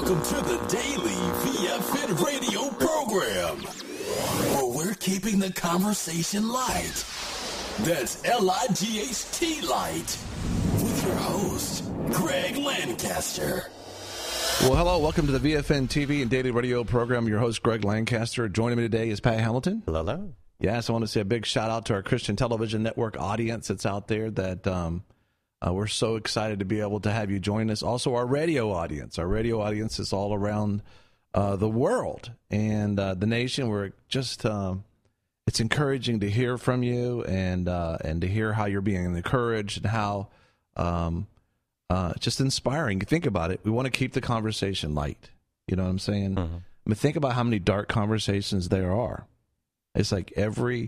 Welcome to the daily VFN radio program, where we're keeping the conversation light. That's L-I-G-H-T light. With your host, Greg Lancaster. Well, hello. Welcome to the VFN TV and daily radio program. Your host, Greg Lancaster. Joining me today is Pat Hamilton. Hello. Yes, I want to say a big shout out to our Christian Television Network audience that's out there that we're so excited to be able to have you join us. Also, our radio audience. Our radio audience is all around the world and the nation. We're just, it's encouraging to hear from you and to hear how you're being encouraged and how just inspiring. You think about it. We want to keep the conversation light. You know what I'm saying? Mm-hmm. I mean, think about how many dark conversations there are. It's like every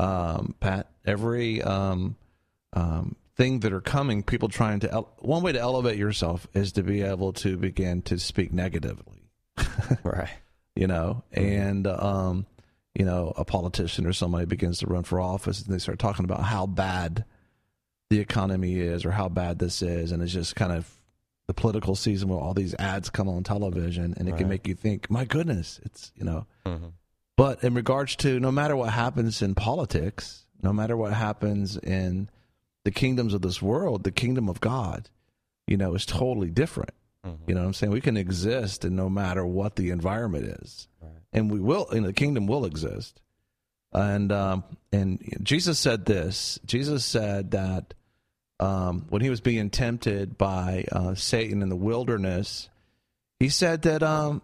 thing that are coming, people trying to, one way to elevate yourself is to be able to begin to speak negatively. Right. You know, and, you know, a politician or somebody begins to run for office and they start talking about how bad the economy is or how bad this is. And it's just kind of the political season where all these ads come on television and it can make you think, my goodness, it's, you know. Mm-hmm. But in regards to no matter what happens in politics, no matter what happens in the kingdoms of this world, the kingdom of God, you know, is totally different. Mm-hmm. You know what I'm saying? We can exist and no matter what the environment is. Right. And we will, and the kingdom will exist. And Jesus said this. Jesus said that when he was being tempted by Satan in the wilderness, he said that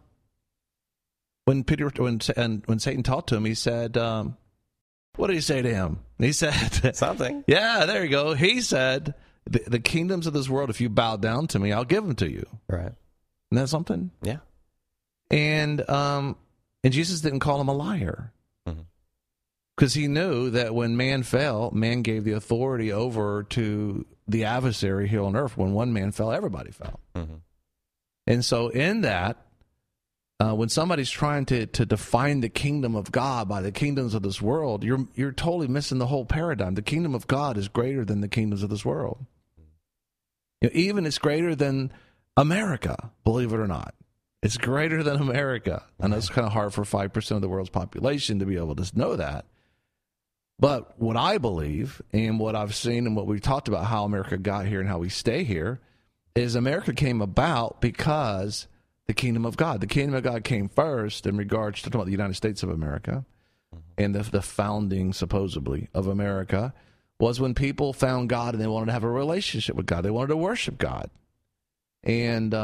when Satan talked to him, he said, what did he say to him? He said something. Yeah, there you go. He said, the kingdoms of this world, if you bow down to me, I'll give them to you. Right. Isn't that something? Yeah. And Jesus didn't call him a liar. Because he knew that when man fell, man gave the authority over to the adversary here on earth. When one man fell, everybody fell. Mm-hmm. And so in that, when somebody's trying to define the kingdom of God by the kingdoms of this world, you're totally missing the whole paradigm. The kingdom of God is greater than the kingdoms of this world. You know, even it's greater than America, believe it or not. It's greater than America. I know it's kind of hard for 5% of the world's population to be able to know that. But what I believe and what I've seen and what we've talked about how America got here and how we stay here is America came about because the kingdom of God came first in regards to the United States of America and the founding, supposedly, of America was when people found God and they wanted to have a relationship with God. They wanted to worship God. And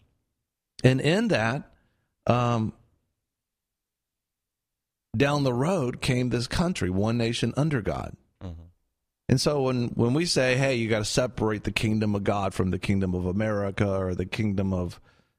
in that, down the road came this country, one nation under God. Mm-hmm. And so when we say, hey, you got to separate the kingdom of God from the kingdom of America or the kingdom of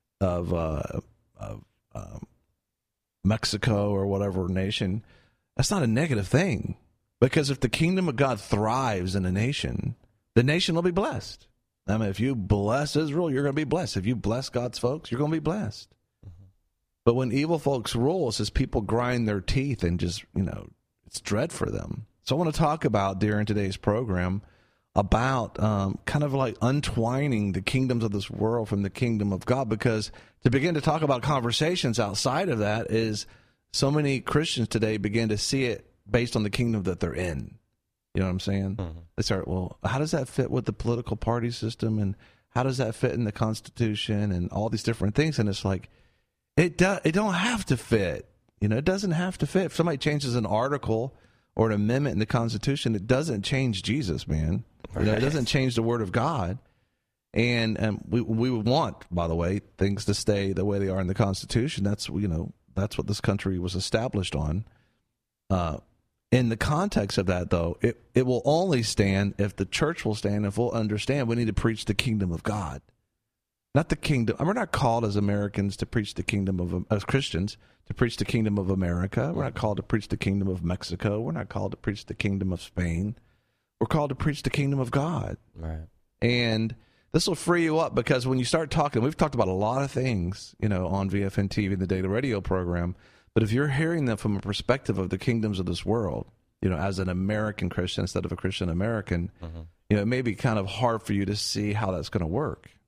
Mexico or whatever nation, that's not a negative thing. Because if the kingdom of God thrives in a nation, the nation will be blessed. I mean, if you bless Israel, you're going to be blessed. If you bless God's folks, you're going to be blessed. But when evil folks rule, it's just people grind their teeth and just, you know, it's dread for them. So I want to talk about during today's program about kind of like untwining the kingdoms of this world from the kingdom of God, because to begin to talk about conversations outside of that is so many Christians today begin to see it based on the kingdom that they're in. You know what I'm saying? Mm-hmm. They start, well, how does that fit with the political party system? And how does that fit in the Constitution and all these different things? And it's like, it don't have to fit. You know, it doesn't have to fit. If somebody changes an article or an amendment in the Constitution, it doesn't change Jesus, man. Right. You know, it doesn't change the Word of God. And we would want, by the way, things to stay the way they are in the Constitution. That's, you know, that's what this country was established on. In the context of that, though, it will only stand if the church will stand, if we'll understand we need to preach the kingdom of God. Not the kingdom. We're not called as Americans to preach the kingdom of, as Christians, to preach the kingdom of America. We're not called to preach the kingdom of Mexico. We're not called to preach the kingdom of Spain. We're called to preach the kingdom of God. Right. And this will free you up, because when you start talking, we've talked about a lot of things, you know, on VFN TV, the daily radio program. But if you're hearing them from a perspective of the kingdoms of this world, you know, as an American Christian instead of a Christian American, you know, it may be kind of hard for you to see how that's going to work.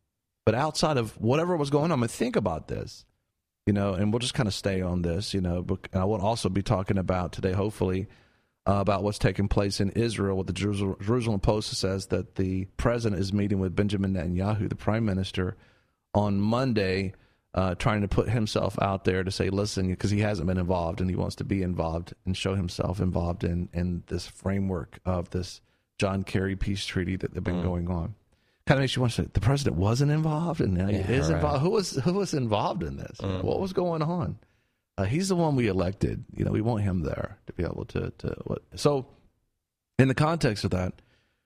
But outside of whatever was going on, think about this, and we'll just kind of stay on this, and I will also be talking about today, hopefully, about what's taking place in Israel. What the Jerusalem Post says that the president is meeting with Benjamin Netanyahu, the prime minister, on Monday, trying to put himself out there to say, listen, because he hasn't been involved and he wants to be involved and show himself involved in this framework of this John Kerry peace treaty that they've been going on. Kind of makes you want to say, the president wasn't involved and now he is involved. Who was involved in this? What was going on? He's the one we elected. We want him there to be able to So in the context of that,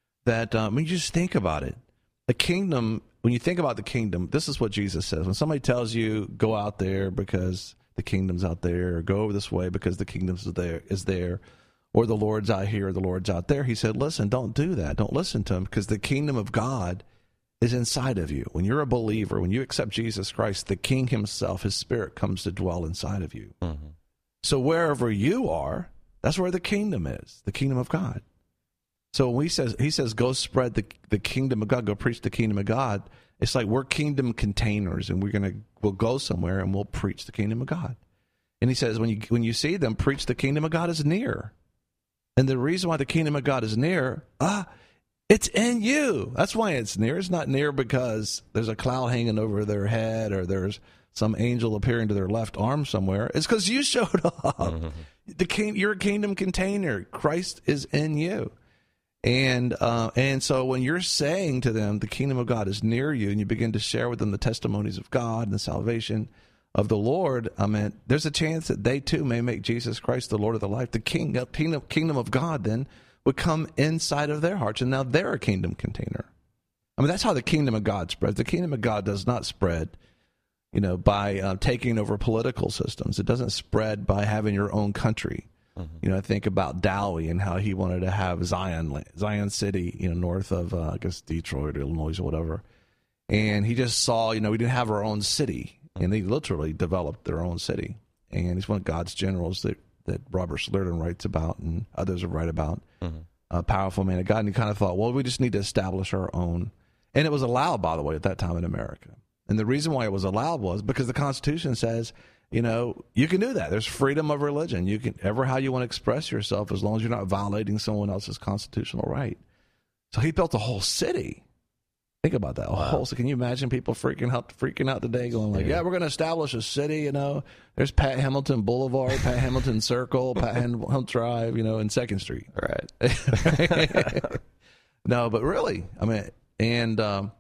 you just think about it. The kingdom, when you think about the kingdom, this is what Jesus says. When somebody tells you, go out there because the kingdom's out there, or go over this way because the kingdom is there, or the Lord's out here, or the Lord's out there, he said, listen, don't do that. Don't listen to him, because the kingdom of God is inside of you. When you're a believer, when you accept Jesus Christ, the King himself, his Spirit, comes to dwell inside of you. Mm-hmm. So wherever you are, that's where the kingdom is, the kingdom of God. So when he says, go spread the kingdom of God, go preach the kingdom of God, it's like we're kingdom containers, and we'll go somewhere and we'll preach the kingdom of God. And he says, when you see them, preach the kingdom of God is near. And the reason why the kingdom of God is near, it's in you. That's why it's near. It's not near because there's a cloud hanging over their head or there's some angel appearing to their left arm somewhere. It's because you showed up. Mm-hmm. You're a kingdom container. Christ is in you. And so when you're saying to them, the kingdom of God is near you, and you begin to share with them the testimonies of God and the salvation of the Lord, there's a chance that they too may make Jesus Christ the Lord of their life. The kingdom of God then would come inside of their hearts, and now they're a kingdom container. That's how the kingdom of God spreads. The kingdom of God does not spread, by taking over political systems. It doesn't spread by having your own country. Mm-hmm. I think about Dowie and how he wanted to have Zion City, north of, I guess, Detroit or Illinois or whatever. And he just saw, we didn't have our own city. And they literally developed their own city. And he's one of God's generals that Robert Slurden writes about and others have write about. Mm-hmm. A powerful man of God. And he kind of thought, well, we just need to establish our own. And it was allowed, by the way, at that time in America. And the reason why it was allowed was because the Constitution says, you can do that. There's freedom of religion. You can ever how you want to express yourself as long as you're not violating someone else's constitutional right. So he built a whole city. Think about that. Wow. So can you imagine people freaking out today going like, we're going to establish a city, There's Pat Hamilton Boulevard, Pat Hamilton Circle, Pat Hamilton Drive, and 2nd Street. Right. No, but really, and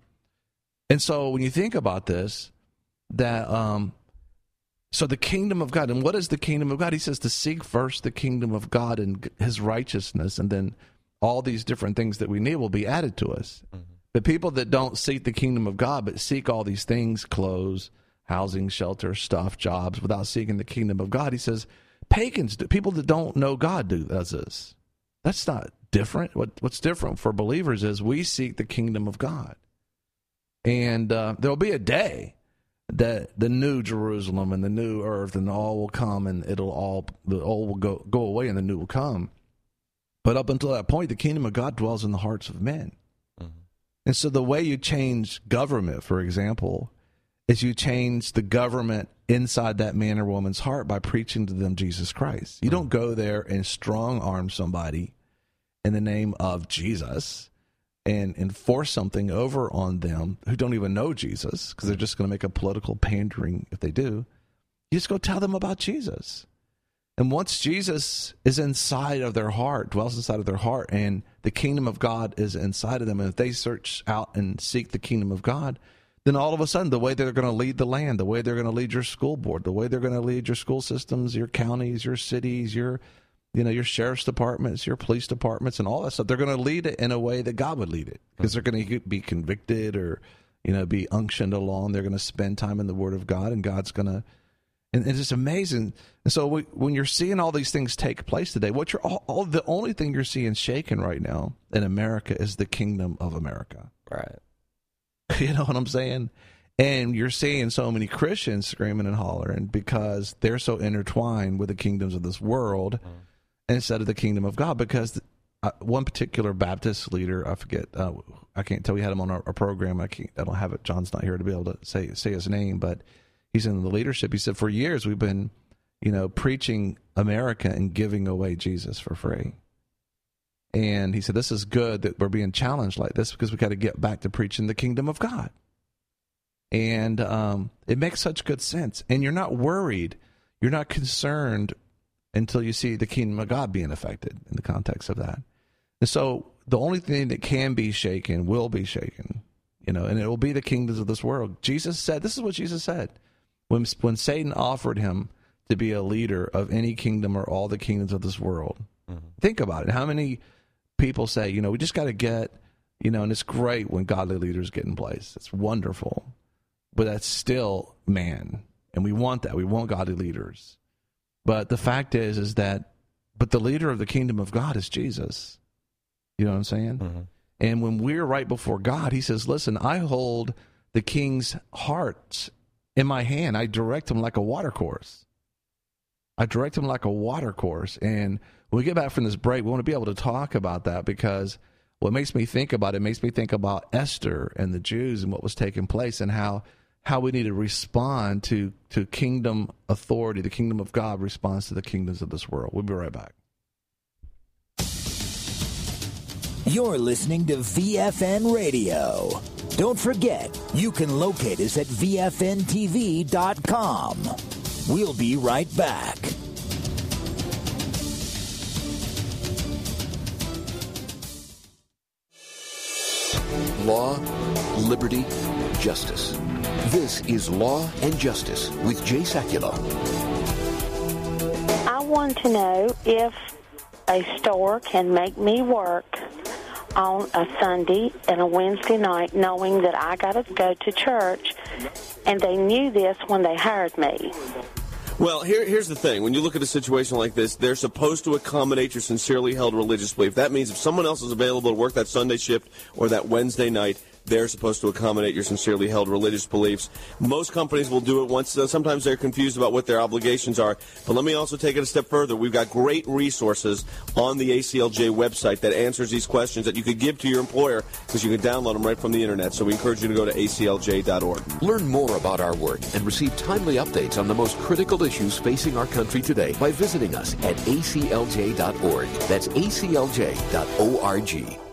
so when you think about this, that, so the kingdom of God, and what is the kingdom of God? He says to seek first the kingdom of God and his righteousness, and then all these different things that we need will be added to us. Mm-hmm. The people that don't seek the kingdom of God, but seek all these things, clothes, housing, shelter, stuff, jobs, without seeking the kingdom of God, he says, pagans, people that don't know God does this. That's not different. What's different for believers is we seek the kingdom of God. And there'll be a day that the new Jerusalem and the new earth and all will come, and the old will go away and the new will come. But up until that point, the kingdom of God dwells in the hearts of men. And so the way you change government, for example, is you change the government inside that man or woman's heart by preaching to them Jesus Christ. You don't go there and strong-arm somebody in the name of Jesus and enforce something over on them who don't even know Jesus, because they're just going to make a political pandering if they do. You just go tell them about Jesus. And once Jesus is inside of their heart, dwells inside of their heart, and the kingdom of God is inside of them, and if they search out and seek the kingdom of God, then all of a sudden the way they're going to lead the land, the way they're going to lead your school board, the way they're going to lead your school systems, your counties, your cities, your sheriff's departments, your police departments, and all that stuff, they're going to lead it in a way that God would lead it, because they're going to be convicted or be unctioned along. They're going to spend time in the Word of God, and God's going to. And it's just amazing. And so when you're seeing all these things take place today, the only thing you're seeing shaken right now in America is the kingdom of America. Right. You know what I'm saying? And you're seeing so many Christians screaming and hollering because they're so intertwined with the kingdoms of this world instead of the kingdom of God, because one particular Baptist leader, I forget, I can't tell, we had him on our program. I don't have it. John's not here to be able to say his name, but he's in the leadership. He said, for years we've been, preaching America and giving away Jesus for free. And he said, this is good that we're being challenged like this, because we got to get back to preaching the kingdom of God. And it makes such good sense. And you're not worried. You're not concerned until you see the kingdom of God being affected in the context of that. And so the only thing that can be shaken will be shaken, and it will be the kingdoms of this world. Jesus said, this is what Jesus said. When Satan offered him to be a leader of any kingdom or all the kingdoms of this world, think about it. How many people say, we just got to get, and it's great when godly leaders get in place. It's wonderful. But that's still man. And we want that. We want godly leaders. But the fact is that, but the leader of the kingdom of God is Jesus. You know what I'm saying? Mm-hmm. And when we're right before God, he says, listen, I hold the king's heart in my hand. I direct him like a water course. And when we get back from this break, we want to be able to talk about that, because what makes me think about Esther and the Jews and what was taking place, and how we need to respond to kingdom authority. The kingdom of God responds to the kingdoms of this world. We'll be right back. You're listening to VFN Radio. Don't forget, you can locate us at VFNTV.com. We'll be right back. Law, liberty, justice. This is Law and Justice with Jay Sekulow. I want to know if a store can make me work on a Sunday and a Wednesday night knowing that I got to go to church, and they knew this when they hired me. Well, here's the thing. When you look at a situation like this, they're supposed to accommodate your sincerely held religious belief. That means if someone else is available to work that Sunday shift or that Wednesday night, they're supposed to accommodate your sincerely held religious beliefs. Most companies will do it once. Sometimes they're confused about what their obligations are. But let me also take it a step further. We've got great resources on the ACLJ website that answers these questions that you could give to your employer, because you can download them right from the Internet. So we encourage you to go to aclj.org. Learn more about our work and receive timely updates on the most critical issues facing our country today by visiting us at aclj.org. That's aclj.org.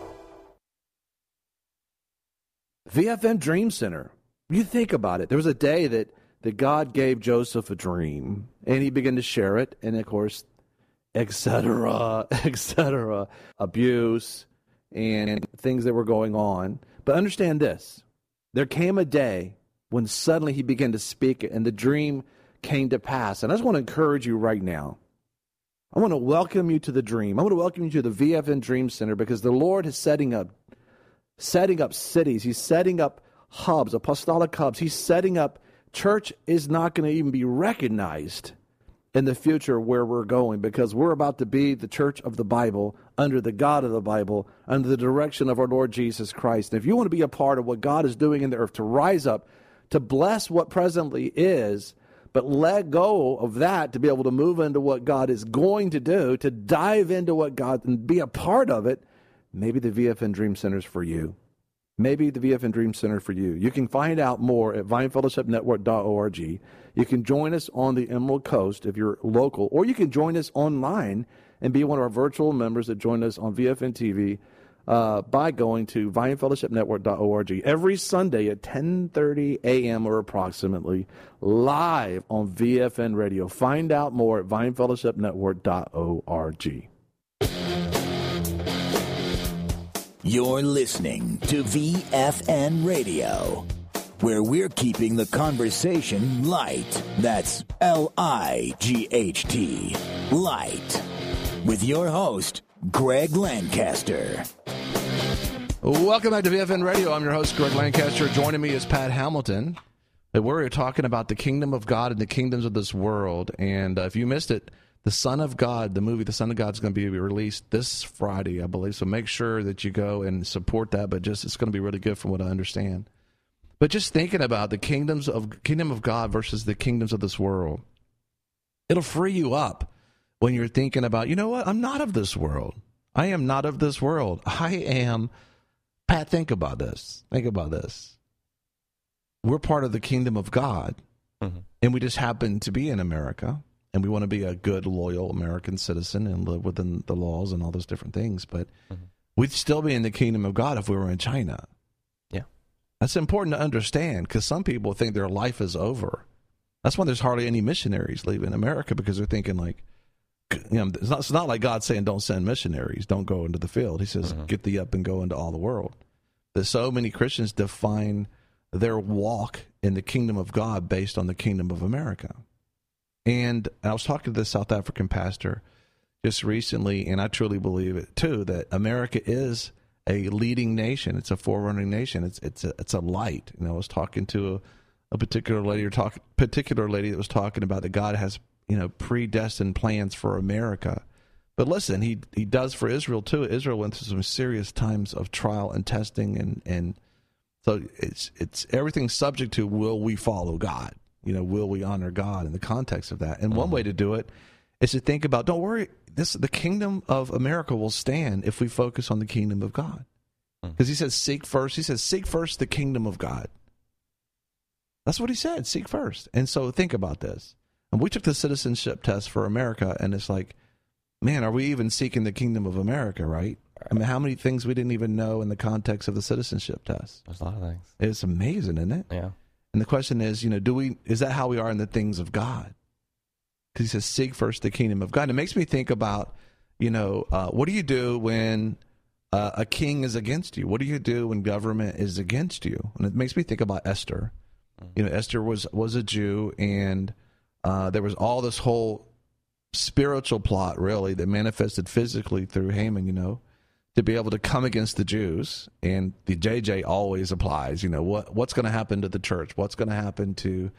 VFN Dream Center. You think about it. There was a day that God gave Joseph a dream, and he began to share it, and of course, etc., abuse, and things that were going on. But understand this. There came a day when suddenly he began to speak it, and the dream came to pass. And I just want to encourage you right now. I want to welcome you to the dream. I want to welcome you to the VFN Dream Center, because the Lord is setting up cities. He's setting up hubs, apostolic hubs. He's setting up, church is not going to even be recognized in the future where we're going, because we're about to be the church of the Bible, under the God of the Bible, under the direction of our Lord Jesus Christ. And if you want to be a part of what God is doing in the earth, to rise up, to bless what presently is, but let go of that to be able to move into what God is going to do, to dive into what God, and be a part of it, maybe the VFN Dream Center is for you. Maybe the VFN Dream Center for you. You can find out more at VineFellowshipNetwork.org. You can join us on the Emerald Coast if you're local, or you can join us online and be one of our virtual members that join us on VFN TV by going to VineFellowshipNetwork.org every Sunday at 10:30 a.m. or approximately, live on VFN Radio. Find out more at VineFellowshipNetwork.org. You're listening to VFN Radio, where we're keeping the conversation light. That's L-I-G-H-T, light. With your host, Greg Lancaster. Welcome back to VFN Radio. I'm your host, Greg Lancaster. Joining me is Pat Hamilton. We're talking about the kingdom of God and the kingdoms of this world. And if you missed it, The Son of God, the movie The Son of God, is going to be released this Friday, I believe. So make sure that you go and support that. But just, it's going to be really good from what I understand. But just thinking about the kingdom of God versus the kingdoms of this world, it'll free you up when you're thinking about, you know what, I'm not of this world. I am not of this world. I am, Pat, think about this. Think about this. We're part of the kingdom of God, and we just happen to be in America, and we want to be a good, loyal American citizen and live within the laws and all those different things, but we'd still be in the kingdom of God if we were in China. Yeah. That's important to understand, because some people think their life is over. That's why there's hardly any missionaries leaving America, because they're thinking like, it's not like God saying don't send missionaries, don't go into the field. He says, get thee up and go into all the world. There's so many Christians define their walk in the kingdom of God based on the kingdom of America. And I was talking to the South African pastor just recently, and I truly believe it too, that America is a leading nation. It's a forerunning nation. It's a light. I was talking to a particular lady that was talking about that God has predestined plans for America. But listen, he does for Israel too. Israel went through some serious times of trial and testing, and so it's everything subject to, will we follow God? Will we honor God in the context of that? And one way to do it is to think about, don't worry, the kingdom of America will stand if we focus on the kingdom of God. Because he says, seek first the kingdom of God. That's what he said, seek first. And so think about this. And we took the citizenship test for America, and it's like, man, are we even seeking the kingdom of America, right? I mean, how many things we didn't even know in the context of the citizenship test? There's a lot of things. It's amazing, isn't it? Yeah. And the question is, is that how we are in the things of God? Because he says, seek first the kingdom of God. It makes me think about, what do you do when a king is against you? What do you do when government is against you? And it makes me think about Esther. Esther was a Jew, and there was all this whole spiritual plot, really, that manifested physically through Haman, to be able to come against the Jews. And the JJ always applies, what's going to happen to the church? What's going to happen to,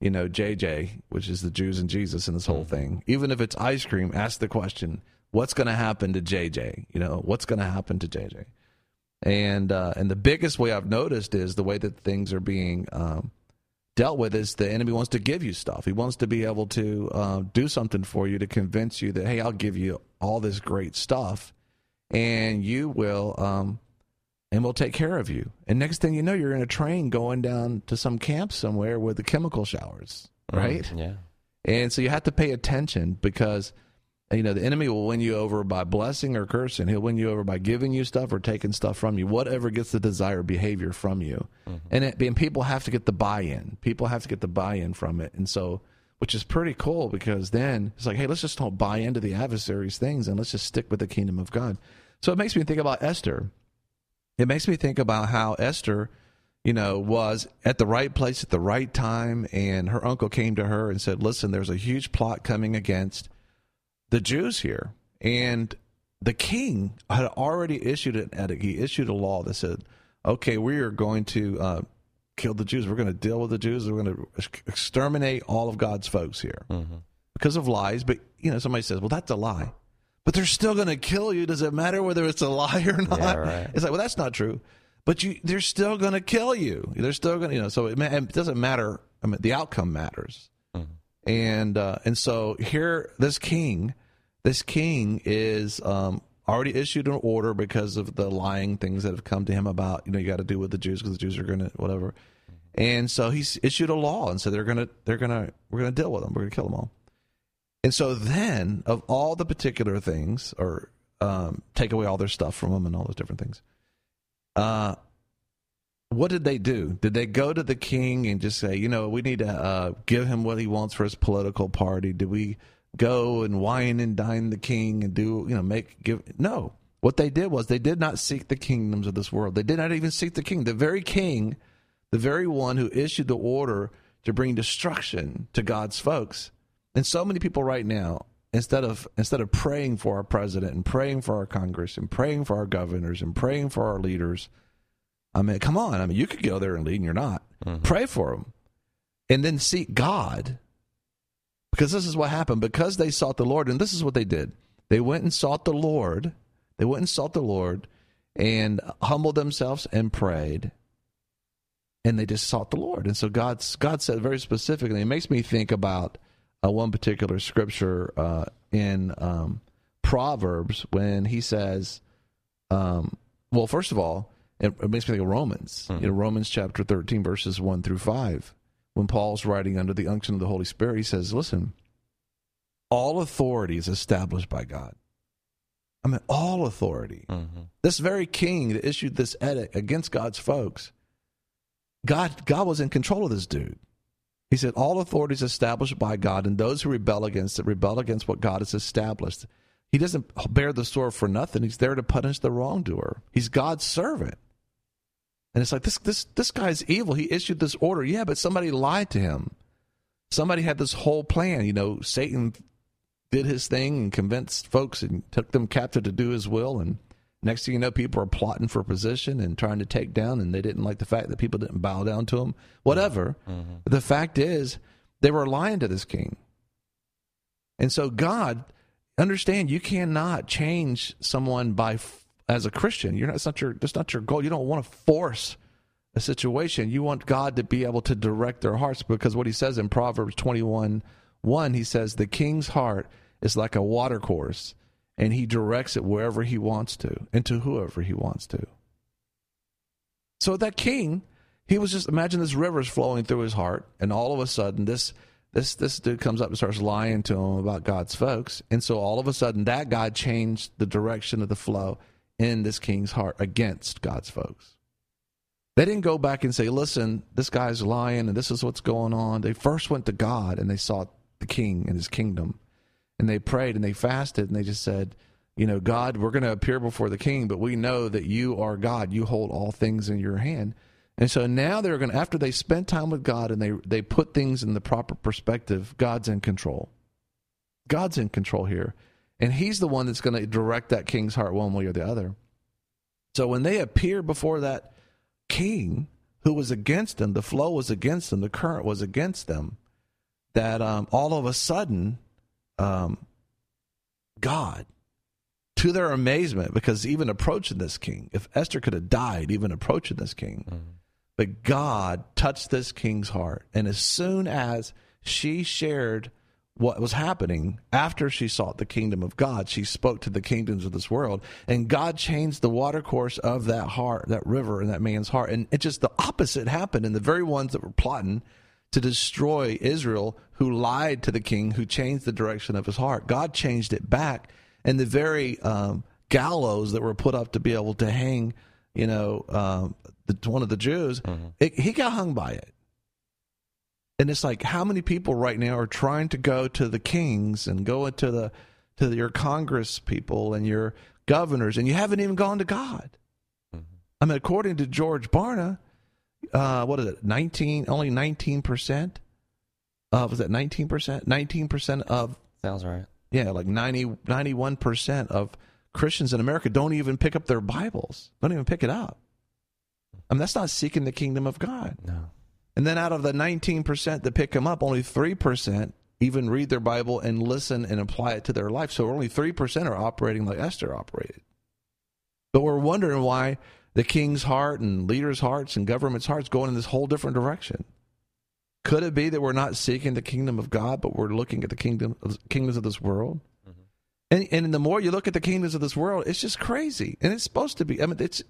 JJ, which is the Jews and Jesus in this whole thing? Even if it's ice cream, ask the question, what's going to happen to JJ? What's going to happen to JJ? And the biggest way I've noticed is the way that things are being dealt with is the enemy wants to give you stuff. He wants to be able to do something for you to convince you that, hey, I'll give you all this great stuff, and you will, and we'll take care of you. And next thing you know, you're in a train going down to some camp somewhere with the chemical showers, right? Yeah. And so you have to pay attention, because the enemy will win you over by blessing or cursing. He'll win you over by giving you stuff or taking stuff from you, whatever gets the desired behavior from you. And people have to get the buy-in. People have to get the buy-in from it. And so, which is pretty cool, because then it's like, hey, let's just don't buy into the adversary's things, and let's just stick with the kingdom of God. So it makes me think about Esther. It makes me think about how Esther, was at the right place at the right time, and her uncle came to her and said, listen, there's a huge plot coming against the Jews here. And the king had already issued a law that said, okay, we are going to kill the Jews. We're going to deal with the Jews. We're going to exterminate all of God's folks here because of lies. But, somebody says, well, that's a lie. But they're still going to kill you. Does it matter whether it's a lie or not? Yeah, right. It's like, well, that's not true. But they're still going to kill you. They're still going to, so it doesn't matter. I mean, the outcome matters. And so here, this king is already issued an order because of the lying things that have come to him about, you got to do with the Jews because the Jews are going to whatever. And so he's issued a law and said we're going to deal with them. We're going to kill them all. And so then, of all the particular things, or take away all their stuff from them and all those different things, what did they do? Did they go to the king and just say, we need to give him what he wants for his political party? Did we go and wine and dine the king and do, No. What they did was they did not seek the kingdoms of this world. They did not even seek the king. The very king, the very one who issued the order to bring destruction to God's folks. And so many people right now, instead of praying for our president and praying for our Congress and praying for our governors and praying for our leaders, come on. You could go there and lead and you're not. Pray for them. And then seek God. Because this is what happened. Because they sought the Lord, and this is what they did. They went and sought the Lord. And humbled themselves and prayed. And they just sought the Lord. And so God said very specifically, it makes me think about one particular scripture in Proverbs when he says, well, first of all, it makes me think of Romans. Romans chapter 13, verses 1 through 5. When Paul's writing under the unction of the Holy Spirit, he says, listen, all authority is established by God. I mean, all authority. This very king that issued this edict against God's folks, God was in control of this dude. He said, all authority is established by God, and those who rebel against it rebel against what God has established. He doesn't bear the sword for nothing. He's there to punish the wrongdoer. He's God's servant. And it's like, this guy's evil. He issued this order. Yeah, but somebody lied to him. Somebody had this whole plan. Satan did his thing and convinced folks and took them captive to do his will. And next thing you know, people are plotting for position and trying to take down, and they didn't like the fact that people didn't bow down to him. Whatever. The fact is, they were lying to this king. And so God, understand, you cannot change someone as a Christian. That's not your goal. You don't want to force a situation. You want God to be able to direct their hearts, because what he says in Proverbs 21:1, he says, the king's heart is like a water course, and he directs it wherever he wants to and to whoever he wants to. So that king, he was just, imagine this river's flowing through his heart, and all of a sudden this dude comes up and starts lying to him about God's folks. And so all of a sudden that God changed the direction of the flow in this king's heart against God's folks. They didn't go back and say, listen, this guy's lying and this is what's going on. They first went to God and they sought the king and his kingdom. And they prayed and they fasted and they just said, God, we're going to appear before the king, but we know that you are God. You hold all things in your hand. And so now they're going to, after they spent time with God and they put things in the proper perspective, God's in control. God's in control here. And he's the one that's going to direct that king's heart one way or the other. So when they appeared before that king who was against them, the flow was against them, the current was against them, that all of a sudden, God, to their amazement, because even approaching this king, if Esther could have died even approaching this king, but God touched this king's heart. And as soon as she shared what was happening, after she sought the kingdom of God, she spoke to the kingdoms of this world, and God changed the water course of that heart, that river in that man's heart. And it just, the opposite happened. And the very ones that were plotting to destroy Israel, who lied to the king, who changed the direction of his heart, God changed it back. And the very gallows that were put up to be able to hang, one of the Jews, he got hung by it. And it's like, how many people right now are trying to go to the kings and go into your Congress people and your governors, and you haven't even gone to God? I mean, according to George Barna, what is it? Only 19%. Was that 19%? 19% of, sounds right. Yeah, like 91% of Christians in America don't even pick up their Bibles. Don't even pick it up. I mean, that's not seeking the kingdom of God. No. And then out of the 19% that pick them up, only 3% even read their Bible and listen and apply it to their life. So only 3% are operating like Esther operated. But we're wondering why the king's heart and leaders' hearts and government's hearts going in this whole different direction. Could it be that we're not seeking the kingdom of God, but we're looking at the kingdoms of this world? And the more you look at the kingdoms of this world, it's just crazy. And it's supposed to be. I mean, it's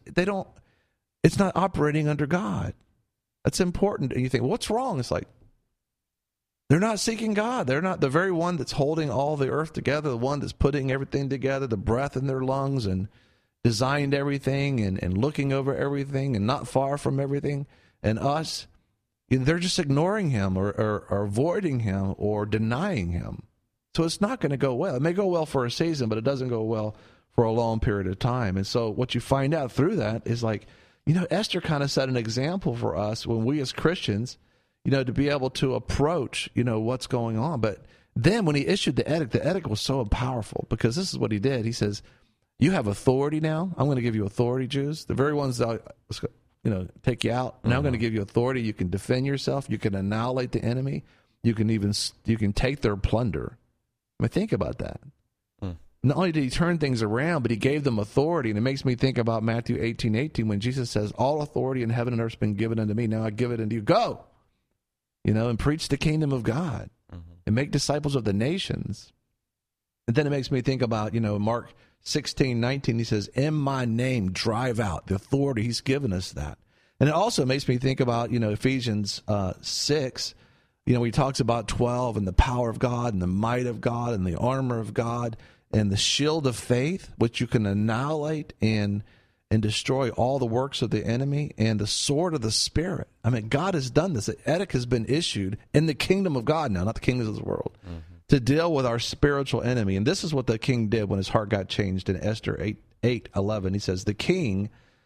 not operating under God. That's important. And you think, what's wrong? It's like, they're not seeking God. They're not the very one that's holding all the earth together, the one that's putting everything together, the breath in their lungs, and designed everything and looking over everything and not far from everything. And us, they're just ignoring him or avoiding him or denying him. So it's not going to go well. It may go well for a season, but it doesn't go well for a long period of time. And so what you find out through that is like, Esther kind of set an example for us when we as Christians, to be able to approach, what's going on. But then when he issued the edict was so powerful, because this is what he did. He says, you have authority now. I'm going to give you authority, Jews. The very ones that take you out. Now I'm going to give you authority. You can defend yourself. You can annihilate the enemy. You can take their plunder. I mean, think about that. Not only did he turn things around, but he gave them authority. And it makes me think about Matthew 18:18 when Jesus says, all authority in heaven and earth has been given unto me. Now I give it unto you. Go, and preach the kingdom of God and make disciples of the nations. And then it makes me think about, Mark 16:19, he says, in my name, drive out. The authority, he's given us that. And it also makes me think about, Ephesians 6, he talks about 12 and the power of God and the might of God and the armor of God and the shield of faith, which you can annihilate and destroy all the works of the enemy, and the sword of the Spirit. I mean, God has done this. The edict has been issued in the kingdom of God now, not the kingdoms of the world, to deal with our spiritual enemy. And this is what the king did when his heart got changed in Esther 8:11. He says, the king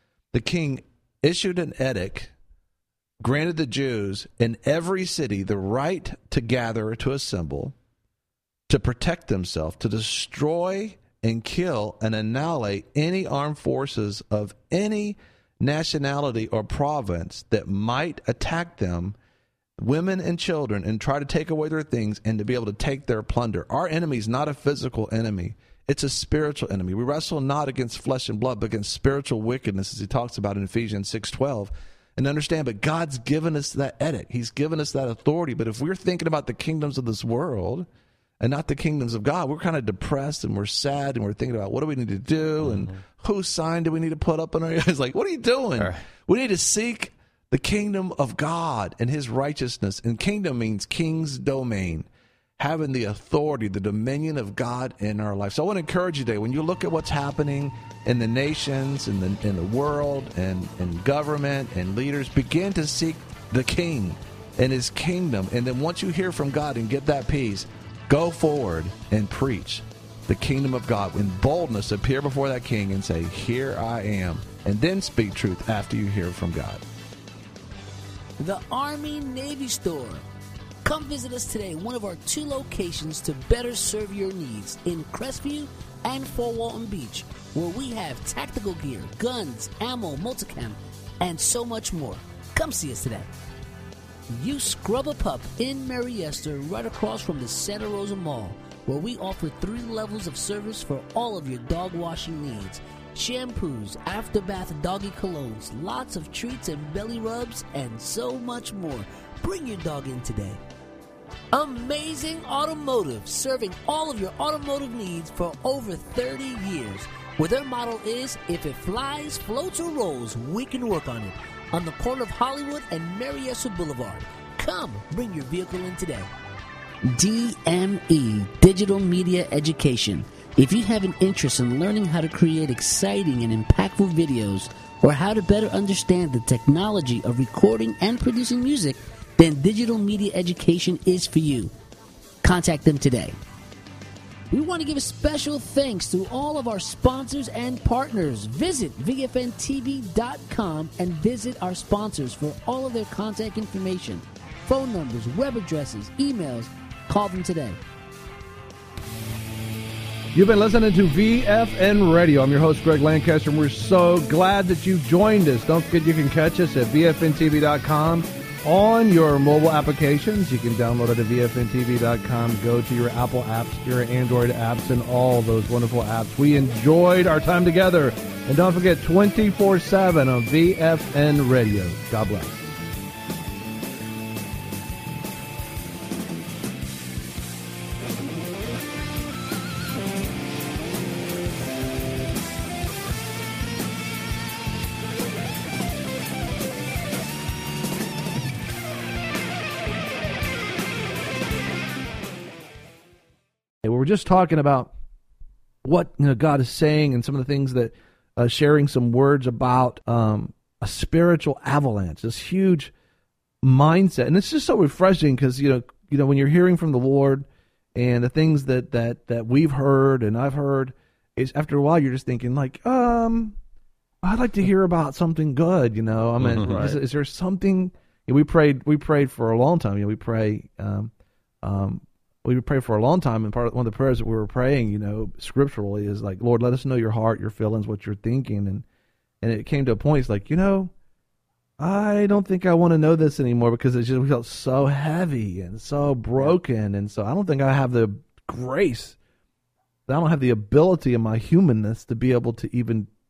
issued an edict, granted the Jews in every city the right to gather or to assemble, to protect themselves, to destroy and kill and annihilate any armed forces of any nationality or province that might attack them, women and children, and try to take away their things and to be able to take their plunder. Our enemy is not a physical enemy. It's a spiritual enemy. We wrestle not against flesh and blood, but against spiritual wickedness, as he talks about in Ephesians 6:12. And understand, but God's given us that edict. He's given us that authority. But if we're thinking about the kingdoms of this world and not the kingdoms of God, we're kind of depressed and we're sad and we're thinking about what do we need to do and whose sign do we need to put up on our eyes? Like, what are you doing? Right. We need to seek the kingdom of God and his righteousness. And kingdom means king's domain, having the authority, the dominion of God in our life. So I want to encourage you today, when you look at what's happening in the nations, in the world, and government and leaders, begin to seek the king and his kingdom. And then once you hear from God and get that peace, go forward and preach the kingdom of God in boldness. Appear before that king and say, here I am. And then speak truth after you hear from God. The Army Navy Store. Come visit us today, one of our 2 locations to better serve your needs in Crestview and Fort Walton Beach, where we have tactical gear, guns, ammo, multicam, and so much more. Come see us today. You Scrub a Pup in Mariester, right across from the Santa Rosa Mall, where we offer 3 levels of service for all of your dog washing needs. Shampoos, after bath doggy colognes, lots of treats and belly rubs, and so much more. Bring your dog in today. Amazing Automotive, serving all of your automotive needs for over 30 years. Where their motto is, if it flies, floats, or rolls, we can work on it. On the corner of Hollywood and Marietta Boulevard. Come, bring your vehicle in today. DME, Digital Media Education. If you have an interest in learning how to create exciting and impactful videos, or how to better understand the technology of recording and producing music, then Digital Media Education is for you. Contact them today. We want to give a special thanks to all of our sponsors and partners. Visit VFNTV.com and visit our sponsors for all of their contact information, phone numbers, web addresses, emails. Call them today. You've been listening to VFN Radio. I'm your host, Greg Lancaster, and we're so glad that you joined us. Don't forget you can catch us at VFNTV.com on your mobile applications. You can download it at VFNTV.com. Go to your Apple apps, your Android apps, and all those wonderful apps. We enjoyed our time together. And don't forget, 24/7 on VFN Radio. God bless. We're just talking about what God is saying and some of the things that sharing some words about a spiritual avalanche, this huge mindset, and it's just so refreshing because when you're hearing from the Lord and the things that we've heard and I've heard, is after a while you're just thinking like, I'd like to hear about something good. I mean, right. Is there something? We prayed for a long time. We pray. We would pray for a long time, and one of the prayers that we were praying, scripturally, is like, Lord, let us know your heart, your feelings, what you're thinking, and it came to a point. It's like, I don't think I want to know this anymore because it just felt so heavy and so broken, and so I don't think I have the grace, I don't have the ability in my humanness to be able to even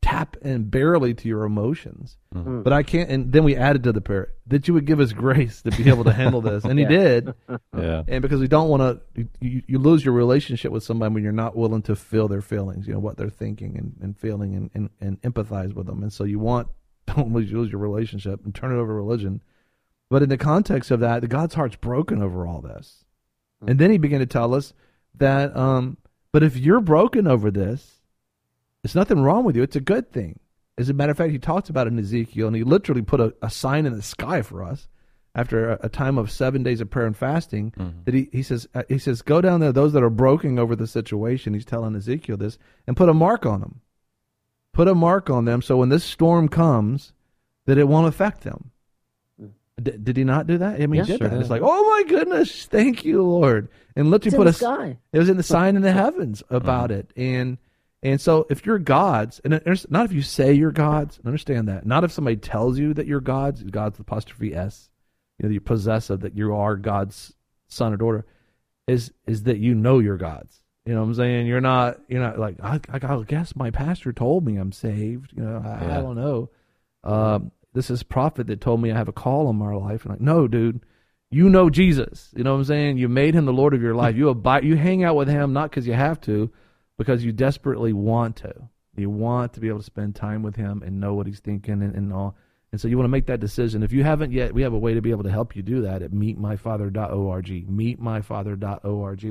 tap in barely to your emotions. Mm-hmm. But I can't, and then we added to the prayer that you would give us grace to be able to handle this. And he did. Yeah. And because we don't want to, you lose your relationship with somebody when you're not willing to feel their feelings, what they're thinking and feeling and empathize with them. And so don't lose your relationship and turn it over to religion. But in the context of that, God's heart's broken over all this. Mm-hmm. And then he began to tell us that, but if you're broken over this, there's nothing wrong with you. It's a good thing. As a matter of fact, he talks about it in Ezekiel, and he literally put a sign in the sky for us after a time of 7 days of prayer and fasting. Mm-hmm. That he says, go down there, those that are broken over the situation. He's telling Ezekiel this, and put a mark on them. Put a mark on them, so when this storm comes, that it won't affect them. Did he not do that? I mean, he did that. It's like, oh my goodness, thank you, Lord, and literally put sky. It was in the sign in the heavens about it, And so if you're God's, and not if you say you're God's, understand that. Not if somebody tells you that you're God's apostrophe S, you possess of that you are God's son or daughter, is that you're God's. You know what I'm saying? You're not like, I guess my pastor told me I'm saved. I don't know. This is prophet that told me I have a call on my life. And no, dude, you know Jesus. You know what I'm saying? You made him the Lord of your life. You hang out with him not because you have to, because you desperately want to. You want to be able to spend time with him and know what he's thinking and all. And so you want to make that decision. If you haven't yet, we have a way to be able to help you do that at meetmyfather.org. Meetmyfather.org.